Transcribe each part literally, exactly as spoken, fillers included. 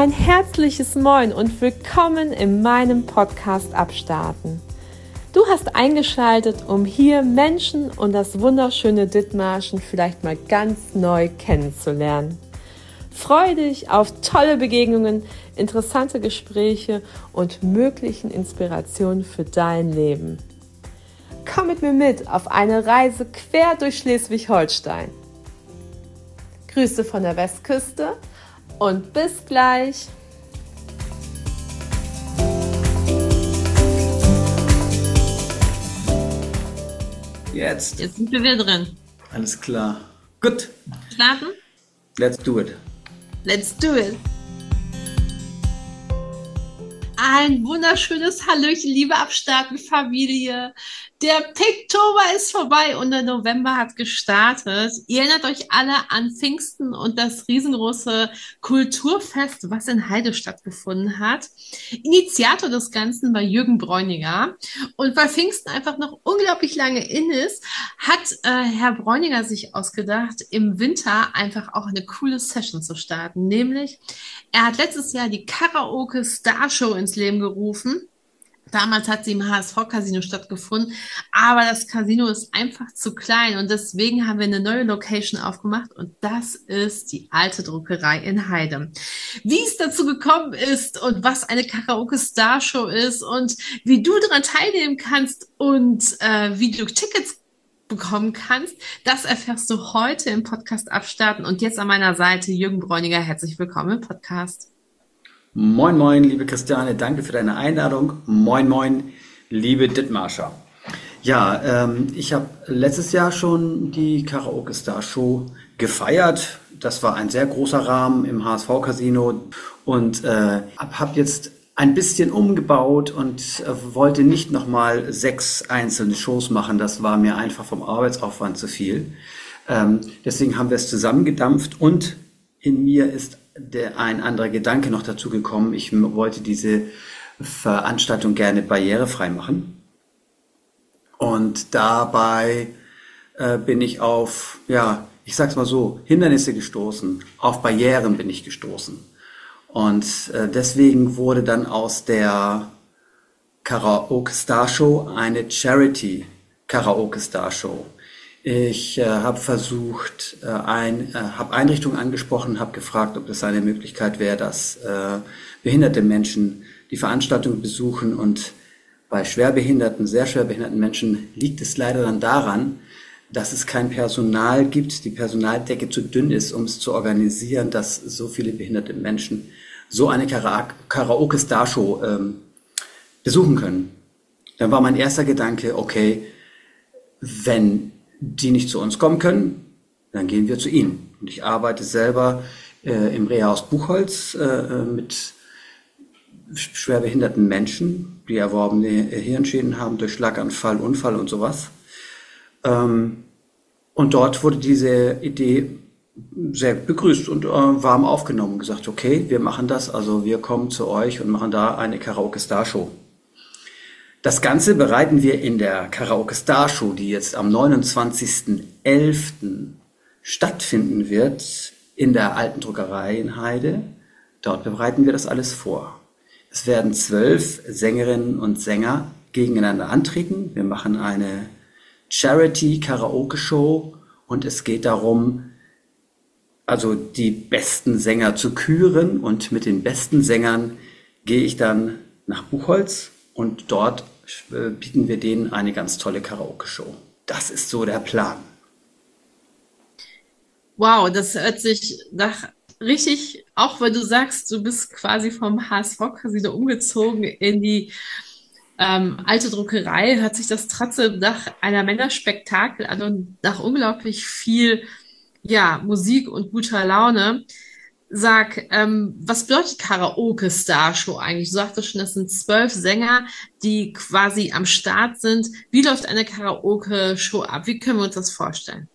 ein herzliches Moin und willkommen in meinem Podcast Abstarten. Du hast eingeschaltet, um hier Menschen und das wunderschöne Dithmarschen vielleicht mal ganz neu kennenzulernen. Freue dich auf tolle Begegnungen, interessante Gespräche und möglichen Inspirationen für dein Leben. Komm mit mir mit auf eine Reise quer durch Schleswig-Holstein. Grüße von der Westküste und bis gleich. Jetzt. Jetzt sind wir wieder drin. Alles klar. Gut. Starten? Let's do it. Let's do it. Ein wunderschönes Hallöchen, liebe Abstarten-Familie. Der Pinktober ist vorbei und der November hat gestartet. Ihr erinnert euch alle an Pfingsten und das riesengroße Kulturfest, was in Heide stattgefunden hat. Initiator des Ganzen war Jürgen Bräuninger. Und weil Pfingsten einfach noch unglaublich lange in ist, hat äh, Herr Bräuninger sich ausgedacht, im Winter einfach auch eine coole Session zu starten. Nämlich, er hat letztes Jahr die Karaoke Star Show ins Leben gerufen. Damals hat sie im H S V-Casino stattgefunden, aber das Casino ist einfach zu klein und deswegen haben wir eine neue Location aufgemacht und das ist die alte Druckerei in Heide. Wie es dazu gekommen ist und was eine Karaoke-Star-Show ist und wie du daran teilnehmen kannst und äh, wie du Tickets bekommen kannst, das erfährst du heute im Podcast Abstarten und jetzt an meiner Seite Jürgen Bräuninger. Herzlich willkommen im Podcast. Moin, moin, liebe Christiane, danke für deine Einladung. Moin, moin, liebe Dithmarscher. Ja, ähm, ich habe letztes Jahr schon die Karaoke Star Show gefeiert. Das war ein sehr großer Rahmen im H S V-Casino und äh, habe jetzt ein bisschen umgebaut und äh, wollte nicht nochmal sechs einzelne Shows machen. Das war mir einfach vom Arbeitsaufwand zu viel. Ähm, deswegen haben wir es zusammengedampft und in mir ist der, ein anderer Gedanke noch dazu gekommen. Ich wollte diese Veranstaltung gerne barrierefrei machen. Und dabei äh, bin ich auf, ja, ich sag's mal so, Hindernisse gestoßen. Auf Barrieren bin ich gestoßen. Und äh, deswegen wurde dann aus der Karaoke Star Show eine Charity Karaoke Star Show. Ich äh, habe versucht, äh, ein, äh, habe Einrichtungen angesprochen, habe gefragt, ob das eine Möglichkeit wäre, dass äh, behinderte Menschen die Veranstaltung besuchen. Und bei schwerbehinderten, sehr schwerbehinderten Menschen liegt es leider dann daran, dass es kein Personal gibt, die Personaldecke zu dünn ist, um es zu organisieren, dass so viele behinderte Menschen so eine Kara- Karaoke-Star-Show ähm, besuchen können. Dann war mein erster Gedanke, okay, wenn die nicht zu uns kommen können, dann gehen wir zu ihnen. Und ich arbeite selber äh, im Rehaus Buchholz äh, mit schwerbehinderten Menschen, die erworbene Hirnschäden haben durch Schlaganfall, Unfall und sowas. Ähm, und dort wurde diese Idee sehr begrüßt und äh, warm aufgenommen und gesagt, okay, wir machen das, also wir kommen zu euch und machen da eine Karaoke-Star-Show. Das Ganze bereiten wir in der Karaoke Star Show, die jetzt am neunundzwanzigsten elften stattfinden wird, in der alten Druckerei in Heide. Dort bereiten wir das alles vor. Es werden zwölf Sängerinnen und Sänger gegeneinander antreten. Wir machen eine Charity-Karaoke-Show und es geht darum, also die besten Sänger zu küren. Und mit den besten Sängern gehe ich dann nach Buchholz. Und dort äh, bieten wir denen eine ganz tolle Karaoke-Show. Das ist so der Plan. Wow, das hört sich nach richtig, auch weil du sagst, du bist quasi vom H S V-Casino umgezogen in die ähm, alte Druckerei, hört sich das trotzdem nach einer Männerspektakel an und nach unglaublich viel, ja, Musik und guter Laune. Sag, ähm, was bedeutet Karaoke Star Show eigentlich? Du sagtest schon, das sind zwölf Sänger, die quasi am Start sind. Wie läuft eine Karaoke Show ab? Wie können wir uns das vorstellen?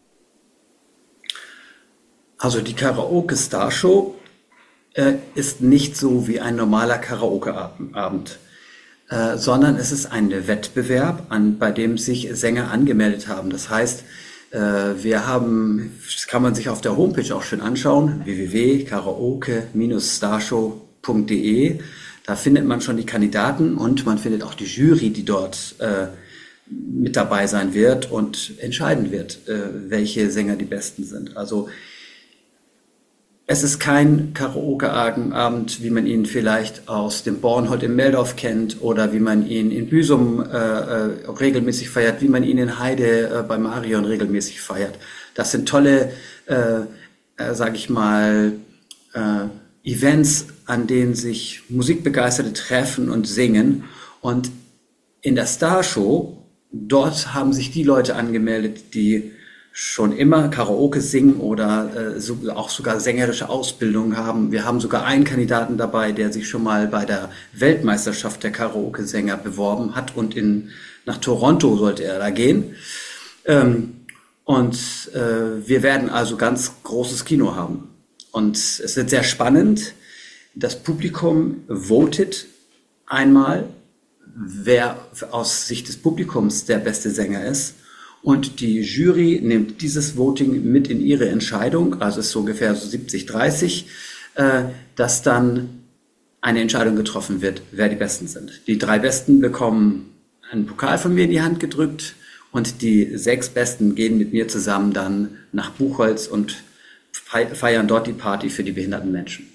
Also die Karaoke Star Show äh, ist nicht so wie ein normaler Karaoke-Abend, äh, sondern es ist ein Wettbewerb, an, bei dem sich Sänger angemeldet haben. Das heißt, Äh, wir haben, das kann man sich auf der Homepage auch schön anschauen, w w w punkt karaoke Bindestrich starshow punkt de. Da findet man schon die Kandidaten und man findet auch die Jury, die dort äh, mit dabei sein wird und entscheiden wird, äh, welche Sänger die besten sind. Also es ist kein Karaoke-Abend, wie man ihn vielleicht aus dem Bornhold in Meldorf kennt oder wie man ihn in Büsum äh, äh, regelmäßig feiert, wie man ihn in Heide äh, bei Marion regelmäßig feiert. Das sind tolle, äh, äh, sage ich mal, äh, Events, an denen sich Musikbegeisterte treffen und singen. Und in der Starshow, dort haben sich die Leute angemeldet, die schon immer Karaoke singen oder äh, so, auch sogar sängerische Ausbildung haben. Wir haben sogar einen Kandidaten dabei, der sich schon mal bei der Weltmeisterschaft der Karaoke-Sänger beworben hat und in, nach Toronto sollte er da gehen. Ähm, und äh, wir werden also ganz großes Kino haben. Und es wird sehr spannend. Das Publikum votet einmal, wer aus Sicht des Publikums der beste Sänger ist. Und die Jury nimmt dieses Voting mit in ihre Entscheidung, also es ist so ungefähr so siebzig dreißig, äh, dass dann eine Entscheidung getroffen wird, wer die Besten sind. Die drei Besten bekommen einen Pokal von mir in die Hand gedrückt und die sechs Besten gehen mit mir zusammen dann nach Buchholz und feiern dort die Party für die behinderten Menschen.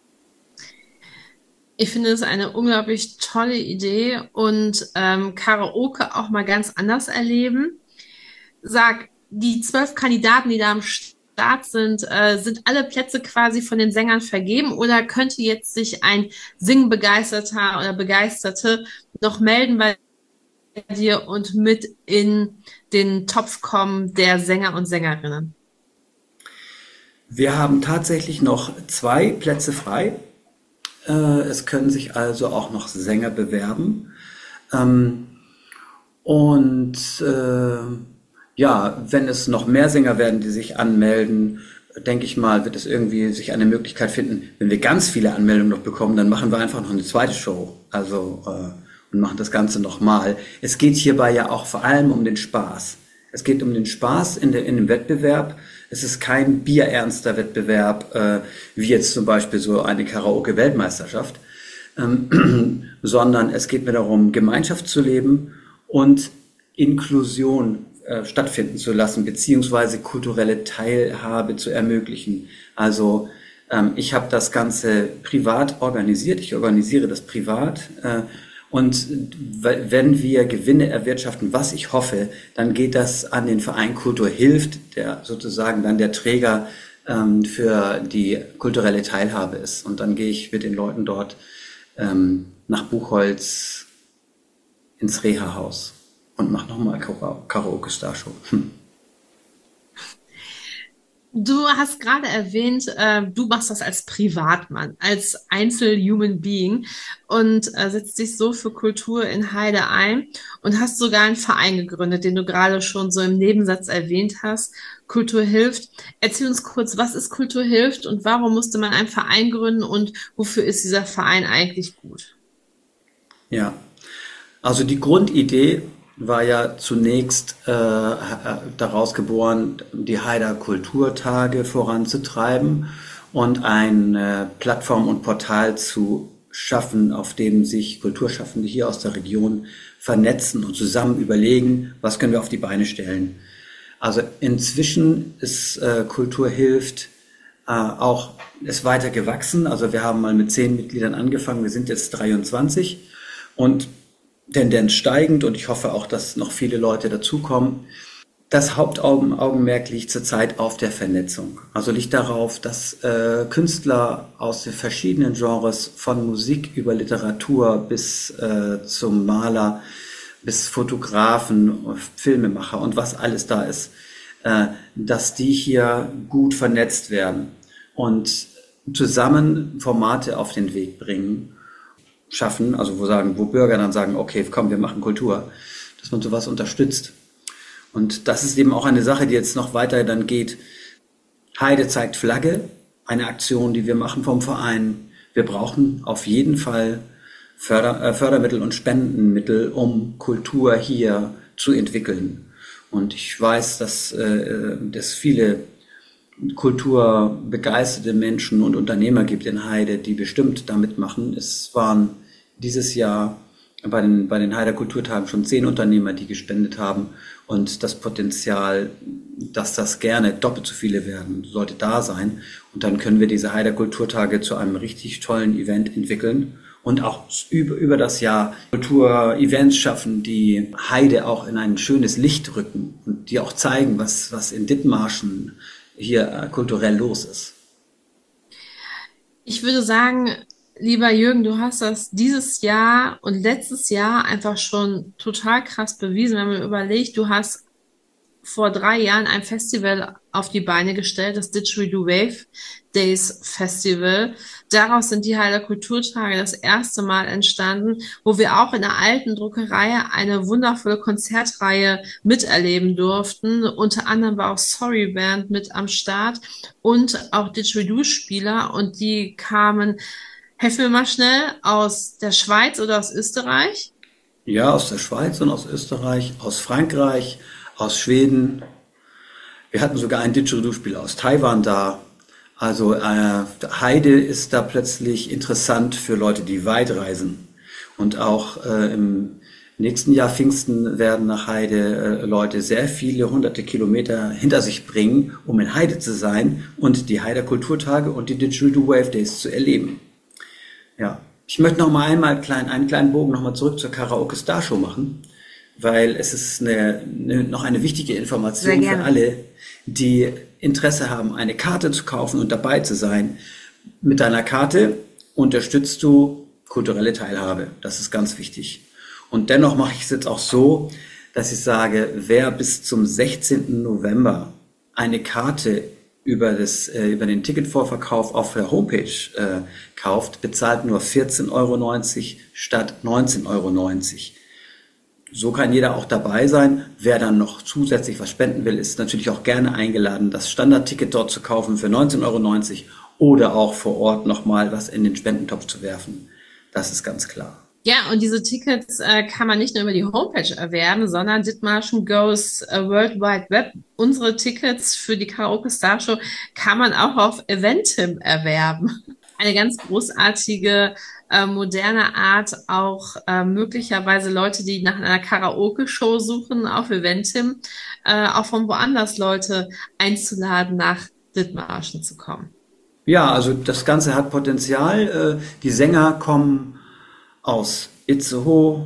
Ich finde es eine unglaublich tolle Idee und ähm, Karaoke auch mal ganz anders erleben. Sag, die zwölf Kandidaten, die da am Start sind, äh, sind alle Plätze quasi von den Sängern vergeben oder könnte jetzt sich ein Singbegeisterter oder Begeisterte noch melden bei dir und mit in den Topf kommen der Sänger und Sängerinnen? Wir haben tatsächlich noch zwei Plätze frei. Äh, es können sich also auch noch Sänger bewerben. Ähm, und äh, ja, wenn es noch mehr Sänger werden, die sich anmelden, denke ich mal, wird es irgendwie sich eine Möglichkeit finden. Wenn wir ganz viele Anmeldungen noch bekommen, dann machen wir einfach noch eine zweite Show. Also äh, und machen das Ganze nochmal. Es geht hierbei ja auch vor allem um den Spaß. Es geht um den Spaß in, der, in dem Wettbewerb. Es ist kein bierernster Wettbewerb, äh, wie jetzt zum Beispiel so eine Karaoke-Weltmeisterschaft, ähm, sondern es geht mir darum, Gemeinschaft zu leben und Inklusion äh, stattfinden zu lassen, beziehungsweise kulturelle Teilhabe zu ermöglichen. Also ähm, ich habe das Ganze privat organisiert, ich organisiere das privat, äh, und wenn wir Gewinne erwirtschaften, was ich hoffe, dann geht das an den Verein Kultur hilft, der sozusagen dann der Träger ähm, für die kulturelle Teilhabe ist. Und dann gehe ich mit den Leuten dort ähm, nach Buchholz ins Reha-Haus und mache nochmal Karaoke-Starshow. Hm. Du hast gerade erwähnt, äh, du machst das als Privatmann, als Einzel-Human Being und äh, setzt dich so für Kultur in Heide ein und hast sogar einen Verein gegründet, den du gerade schon so im Nebensatz erwähnt hast, Kultur hilft. Erzähl uns kurz, was ist Kultur hilft und warum musste man einen Verein gründen und wofür ist dieser Verein eigentlich gut? Ja, also die Grundidee war ja zunächst äh, daraus geboren, die Heider Kulturtage voranzutreiben und eine Plattform und Portal zu schaffen, auf dem sich Kulturschaffende hier aus der Region vernetzen und zusammen überlegen, was können wir auf die Beine stellen. Also inzwischen ist äh, Kultur hilft äh, auch ist weiter gewachsen. Also wir haben mal mit zehn Mitgliedern angefangen, wir sind jetzt dreiundzwanzig und Tendenz steigend und ich hoffe auch, dass noch viele Leute dazukommen. Das Hauptaugenmerk liegt zurzeit auf der Vernetzung. Also liegt darauf, dass äh, Künstler aus den verschiedenen Genres, von Musik über Literatur bis äh, zum Maler, bis Fotografen, Filmemacher und was alles da ist, äh, dass die hier gut vernetzt werden und zusammen Formate auf den Weg bringen, schaffen, also wo sagen, wo Bürger dann sagen, okay, komm, wir machen Kultur, dass man sowas unterstützt. Und das ist eben auch eine Sache, die jetzt noch weiter dann geht. Heide zeigt Flagge, eine Aktion, die wir machen vom Verein. Wir brauchen auf jeden Fall Förder, äh, Fördermittel und Spendenmittel, um Kultur hier zu entwickeln. Und ich weiß, dass äh, dass viele kulturbegeisterte Menschen und Unternehmer gibt in Heide, die bestimmt damit machen. Es waren dieses Jahr bei den, bei den Heider Kulturtagen schon zehn Unternehmer, die gespendet haben. Und das Potenzial, dass das gerne doppelt so viele werden, sollte da sein. Und dann können wir diese Heider Kulturtage zu einem richtig tollen Event entwickeln und auch über, über das Jahr Kulturevents schaffen, die Heide auch in ein schönes Licht rücken und die auch zeigen, was, was in Dithmarschen hier kulturell los ist. Ich würde sagen, lieber Jürgen, du hast das dieses Jahr und letztes Jahr einfach schon total krass bewiesen, wenn man überlegt, du hast vor drei Jahren ein Festival auf die Beine gestellt, das Didgeridoo Wave Days Festival. Daraus sind die Heider Kulturtage das erste Mal entstanden, wo wir auch in der alten Druckerei eine wundervolle Konzertreihe miterleben durften. Unter anderem war auch Sorry Band mit am Start und auch Didgeridoo-Spieler, und die kamen, helfen wir mal schnell, aus der Schweiz oder aus Österreich? Ja, aus der Schweiz und aus Österreich, aus Frankreich, aus Schweden. Wir hatten sogar einen Didgeridoo-Spieler aus Taiwan da. Also äh, Heide ist da plötzlich interessant für Leute, die weit reisen. Und auch äh, im nächsten Jahr Pfingsten werden nach Heide äh, Leute sehr viele hunderte Kilometer hinter sich bringen, um in Heide zu sein und die Heider Kulturtage und die Didgeridoo Wave Days zu erleben. Ja, ich möchte noch mal einmal klein, einen kleinen Bogen noch mal zurück zur Karaoke Star Show machen, weil es ist eine, eine, noch eine wichtige Information für alle, die Interesse haben, eine Karte zu kaufen und dabei zu sein. Mit deiner Karte unterstützt du kulturelle Teilhabe. Das ist ganz wichtig. Und dennoch mache ich es jetzt auch so, dass ich sage, wer bis zum sechzehnten November eine Karte über, das, äh, über den Ticketvorverkauf auf der Homepage äh, kauft, bezahlt nur vierzehn Euro neunzig statt neunzehn Euro neunzig. So kann jeder auch dabei sein. Wer dann noch zusätzlich was spenden will, ist natürlich auch gerne eingeladen, das Standardticket dort zu kaufen für neunzehn Euro neunzig oder auch vor Ort nochmal was in den Spendentopf zu werfen. Das ist ganz klar. Ja, und diese Tickets äh, kann man nicht nur über die Homepage erwerben, sondern Dithmarschen goes uh, World Wide Web. Unsere Tickets für die Karaoke Star Show kann man auch auf Eventim erwerben. Eine ganz großartige, äh, moderne Art, auch äh, möglicherweise Leute, die nach einer Karaoke-Show suchen, auf Eventim, äh, auch von woanders Leute einzuladen, nach Dithmarschen zu kommen. Ja, also das Ganze hat Potenzial. Äh, die Sänger kommen aus Itzehoe,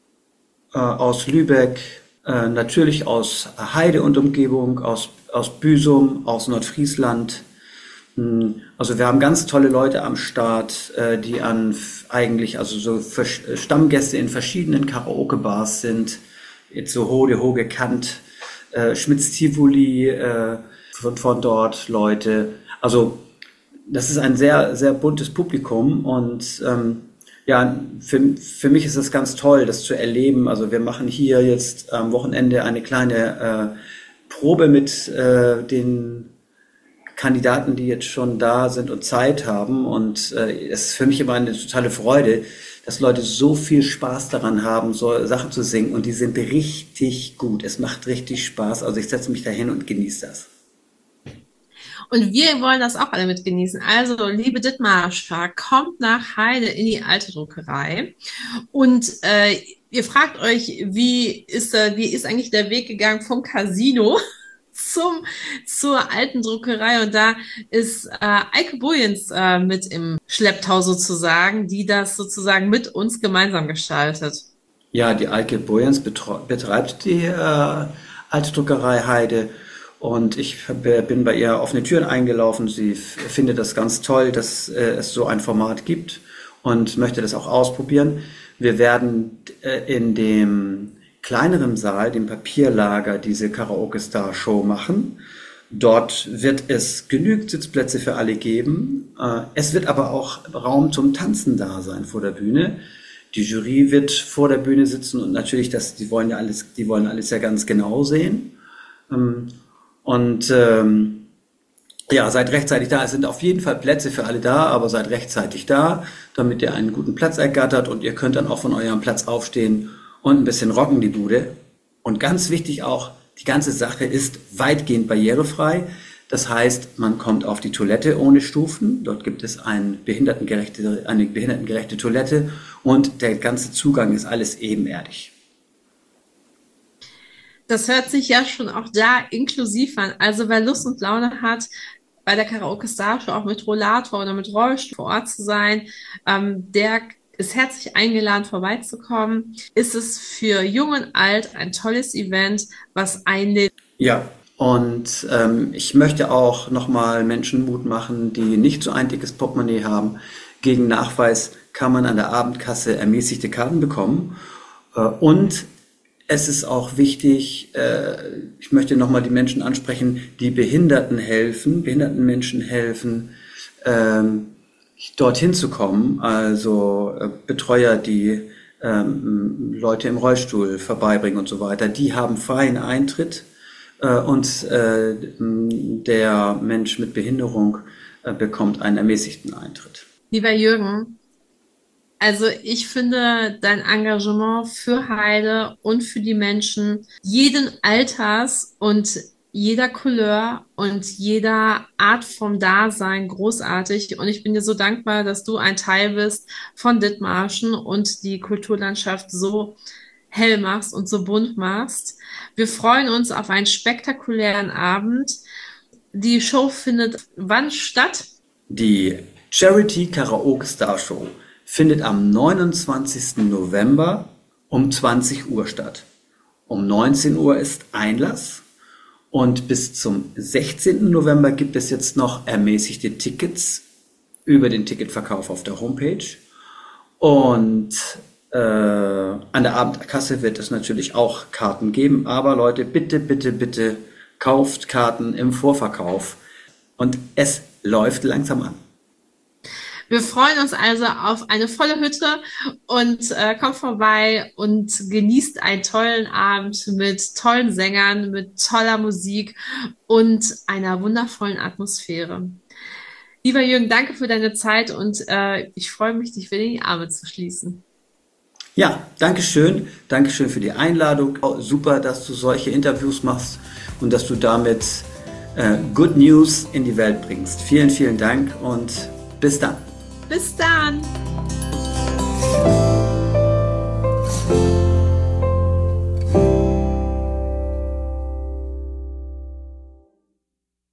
äh, aus Lübeck, äh, natürlich aus Heide und Umgebung, aus, aus Büsum, aus Nordfriesland. Also wir haben ganz tolle Leute am Start, äh, die an eigentlich also so Stammgäste in verschiedenen Karaoke-Bars sind. Itzehoe, Hoge Kant, äh, Schmitz-Tivoli, äh, von, von dort Leute. Also das ist ein sehr, sehr buntes Publikum und ähm, ja, für, für mich ist es ganz toll, das zu erleben. Also wir machen hier jetzt am Wochenende eine kleine äh, Probe mit äh, den Kandidaten, die jetzt schon da sind und Zeit haben. Und äh, es ist für mich immer eine totale Freude, dass Leute so viel Spaß daran haben, so Sachen zu singen. Und die sind richtig gut. Es macht richtig Spaß. Also ich setze mich da hin und genieße das. Und wir wollen das auch alle mit genießen. Also, liebe Dithmarscher, kommt nach Heide in die alte Druckerei. Und äh, ihr fragt euch, wie ist, äh, wie ist eigentlich der Weg gegangen vom Casino zum, zur alten Druckerei? Und da ist äh, Eike Bojens äh, mit im Schlepptau sozusagen, die das sozusagen mit uns gemeinsam gestaltet. Ja, die Eike Bojens betreibt die äh, alte Druckerei Heide. Und ich bin bei ihr offene Türen eingelaufen. Sie findet das ganz toll, dass äh, es so ein Format gibt und möchte das auch ausprobieren. Wir werden äh, in dem kleineren Saal, dem Papierlager, diese Karaoke Star Show machen. Dort wird es genügend Sitzplätze für alle geben. Äh, es wird aber auch Raum zum Tanzen da sein vor der Bühne. Die Jury wird vor der Bühne sitzen und natürlich, das, die wollen ja alles, die wollen alles ja ganz genau sehen. Ähm, Und ähm, ja, seid rechtzeitig da. Es sind auf jeden Fall Plätze für alle da, aber seid rechtzeitig da, damit ihr einen guten Platz ergattert und ihr könnt dann auch von eurem Platz aufstehen und ein bisschen rocken die Bude Und ganz wichtig auch, die ganze Sache ist weitgehend barrierefrei. Das heißt, man kommt auf die Toilette ohne Stufen. Dort gibt es ein behindertengerechte, eine behindertengerechte Toilette und der ganze Zugang ist alles ebenerdig. Das hört sich ja schon auch da inklusiv an. Also wer Lust und Laune hat, bei der Karaoke Star Show auch mit Rollator oder mit Rollstuhl vor Ort zu sein, ähm, der ist herzlich eingeladen, vorbeizukommen. Ist es für Jung und Alt ein tolles Event, was einlädt. Ja, und ähm, ich möchte auch nochmal Menschen Mut machen, die nicht so ein dickes Portemonnaie haben. Gegen Nachweis kann man an der Abendkasse ermäßigte Karten bekommen. Äh, und es ist auch wichtig, äh, ich möchte nochmal die Menschen ansprechen, die Behinderten helfen, behinderten Menschen helfen, ähm, dorthin zu kommen. Also äh, Betreuer, die ähm, Leute im Rollstuhl vorbeibringen und so weiter, die haben freien Eintritt. Und äh, der Mensch mit Behinderung äh, bekommt einen ermäßigten Eintritt. Lieber Jürgen, also ich finde dein Engagement für Heide und für die Menschen jeden Alters und jeder Couleur und jeder Art vom Dasein großartig. Und ich bin dir so dankbar, dass du ein Teil bist von Dithmarschen und die Kulturlandschaft so hell machst und so bunt machst. Wir freuen uns auf einen spektakulären Abend. Die Show findet wann statt? Die Charity Karaoke Star Show findet am neunundzwanzigsten November um zwanzig Uhr statt. Um neunzehn Uhr ist Einlass und bis zum sechzehnten November gibt es jetzt noch ermäßigte Tickets über den Ticketverkauf auf der Homepage. Und Äh, an der Abendkasse wird es natürlich auch Karten geben, aber Leute, bitte, bitte, bitte kauft Karten im Vorverkauf und es läuft langsam an. Wir freuen uns also auf eine volle Hütte und äh, kommt vorbei und genießt einen tollen Abend mit tollen Sängern, mit toller Musik und einer wundervollen Atmosphäre. Lieber Jürgen, danke für deine Zeit und äh, ich freue mich, dich wieder in die Arme zu schließen. Ja, danke schön. Danke schön für die Einladung. Oh, super, dass du solche Interviews machst und dass du damit äh, Good News in die Welt bringst. Vielen, vielen Dank und bis dann. Bis dann.